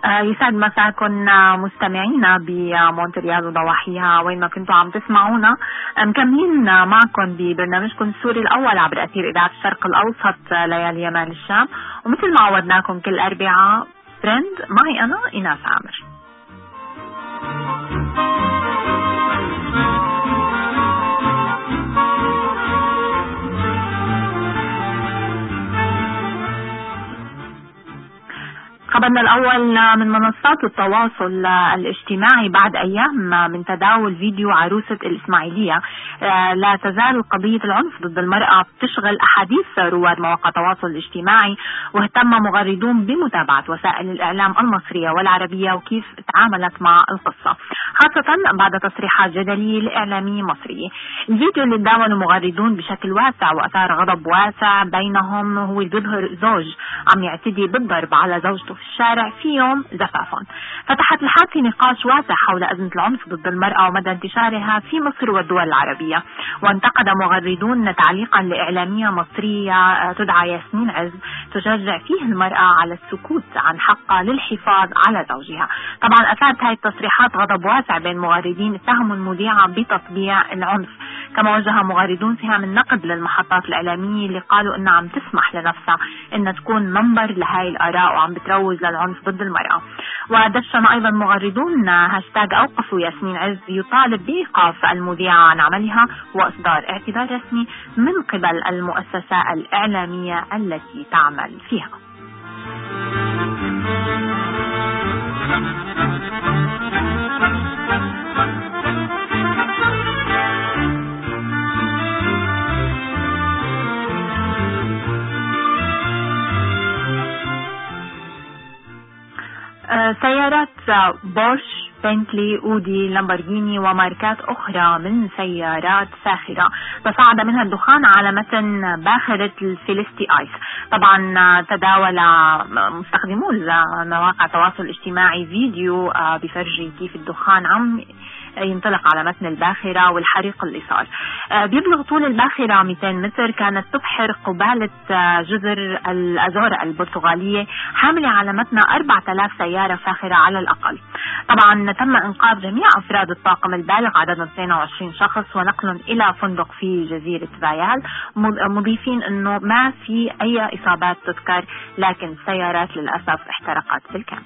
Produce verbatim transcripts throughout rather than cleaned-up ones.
آه يسعد مساكم مستمعينا بمونتريال وضواحيها وين ما كنتوا عم تسمعونا. مكملين معكم ببرنامجكم السوري الأول عبر أثير إذاعة الشرق الأوسط ليالي يمال الشام، ومثل ما عودناكم كل أربعاء ترند معي أنا إيناس عامر. خبرنا الأول من منصات التواصل الاجتماعي بعد أيام من تداول فيديو عروسة الإسماعيلية. لا تزال قضية العنف ضد المرأة تشغل أحاديث رواد مواقع التواصل الاجتماعي، واهتم مغردون بمتابعة وسائل الإعلام المصرية والعربية وكيف تعاملت مع القصة، خاصة بعد تصريحات جدلية لإعلامي مصري. الفيديو اللي تداوله مغردون بشكل واسع وأثار غضب واسع بينهم هو اللي بيظهر زوج عم يعتدي بالضرب على زوجته في الشارع في يوم زفافهم. فتحت الحادثة نقاش واسع حول أزمة العنف ضد المرأة ومدى انتشارها في مصر والدول العربية، وانتقد مغردون تعليقا لإعلامية مصرية تدعى ياسمين عز تشجع فيه المرأة على السكوت عن حقها للحفاظ على زوجها. طبعا أثارت هاي التصريحات غضب واسع بين مغردين اتهموا المذيعة بتطبيع العنف. كما وجه مغردون سهام النقد للمحطات الإعلامية اللي قالوا إنها عم تسمح لنفسها إنها تكون منبر لهاي الآراء وعم بتروج للعنف ضد المرأة. ودشن أيضا مغردون هاشتاج أوقفوا ياسمين عز يطالب بإيقاف المذيعة عن عملها وإصدار اعتذار رسمي من قبل المؤسسة الإعلامية التي تعمل فيها. سيارات بورش، بنتلي، أودي، لامبورغيني وماركات أخرى من سيارات فاخرة تصاعد منها الدخان على متن باخرة الفيليستي آيس. طبعا تداول مستخدمو مواقع التواصل الاجتماعي فيديو بفرجي كيف الدخان عم ينطلق على متن الباخرة والحريق اللي صار. بيبلغ طول الباخرة مئتين متر، كانت تبحر قبالة جزر الأزورة البرتغالية، حاملة على متنها أربعة آلاف سيارة فاخرة على الأقل. طبعا تم إنقاذ جميع أفراد الطاقم البالغ عددهم اثنين وعشرين شخص ونقلهم إلى فندق في جزيرة فايال، مضيفين أنه ما في أي إصابات تذكر، لكن السيارات للأسف احترقت بالكامل.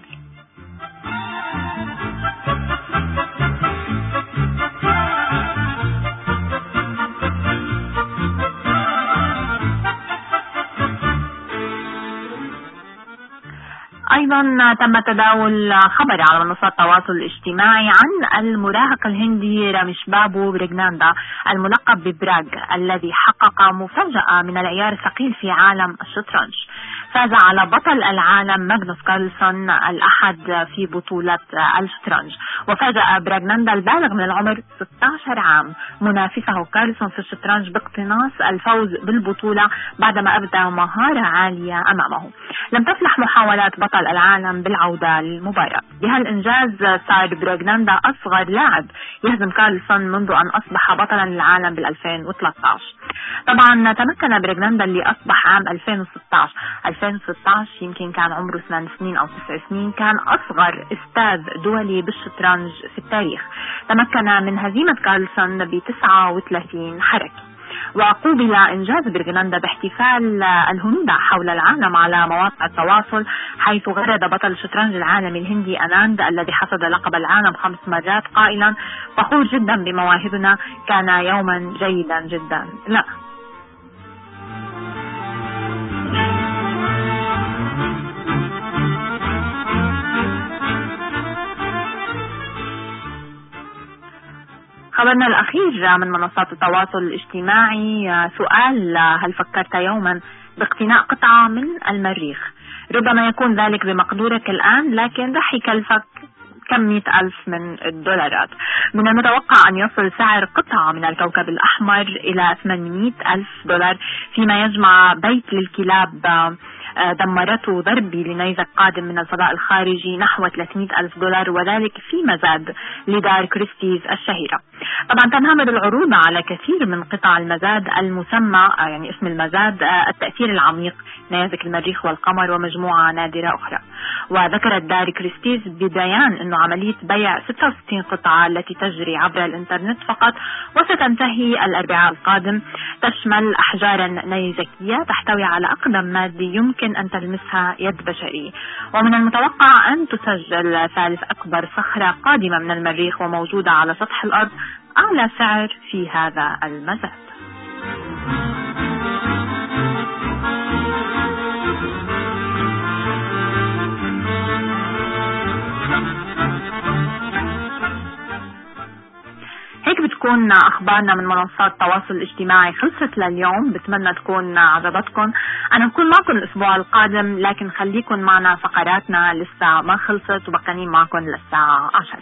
أيضا تم تداول خبر على منصات التواصل الاجتماعي عن المراهق الهندي راميش بابو برغناندا الملقب ببراغ الذي حقق مفاجأة من العيار الثقيل في عالم الشطرنج. فاز على بطل العالم ماغنوس كارلسون الأحد في بطولة الشطرنج، وفاجأ برغناندا البالغ من العمر ستة عشر عام منافسه كارلسون في الشطرنج باقتناص الفوز بالبطولة بعدما أبدى مهارة عالية أمامه. لم تفلح محاولات بطل العالم بالعودة للمباراة. بهالإنجاز صار برغناندا أصغر لاعب يهزم كارلسون منذ أن أصبح بطلا للعالم بال2013. طبعا تمكن برغناندا اللي أصبح عام ألفين وستة عشر ألفين وستة عشر يمكن كان عمره ثمان سنين أو تسع سنين، كان أصغر أستاذ دولي بالشطرنج في التاريخ. تمكن من هزيمة كارلسون ب تسعة وثلاثين حركة. وقوبل إنجاز برغناندا باحتفال الهنود حول العالم على مواقع التواصل، حيث غرد بطل الشطرنج العالمي الهندي أناند الذي حصد لقب العالم خمس مرات قائلا: فخور جدا بمواهبنا، كان يوما جيدا جدا. لا خبرنا الأخير من منصات التواصل الاجتماعي سؤال: هل فكرت يوما باقتناء قطعة من المريخ؟ ربما يكون ذلك بمقدورك الآن، لكن رح يكلفك كم مئة ألف من الدولارات. من المتوقع أن يصل سعر قطعة من الكوكب الأحمر إلى ثمانمئة ألف دولار، فيما يجمع بيت للكلاب دمرته ضربي لنيزك قادم من الفضاء الخارجي نحو ثلاثمئة ألف دولار، وذلك في مزاد لدار كريستيز الشهيرة. طبعا تنهمر العروض على كثير من قطع المزاد المسمى، يعني اسم المزاد التأثير العميق، نيازك المريخ والقمر ومجموعة نادرة أخرى. وذكرت دار كريستيز ببيان أنه عملية بيع ستة وستين قطعة التي تجري عبر الإنترنت فقط وستنتهي الأربعاء القادم تشمل أحجارا نيزكية تحتوي على أقدم مادة يمكن أن تلمسها يد بشري. ومن المتوقع أن تسجل ثالث أكبر صخرة قادمة من المريخ وموجودة على سطح الأرض أعلى سعر في هذا المزاد. هيك بتكون أخبارنا من منصات التواصل الاجتماعي خلصت لليوم. بتمنى تكون عجبتكم. أنا بكون معكم الأسبوع القادم، لكن خليكم معنا، فقراتنا لسه ما خلصت وبقانين معكم للساعة عشرة.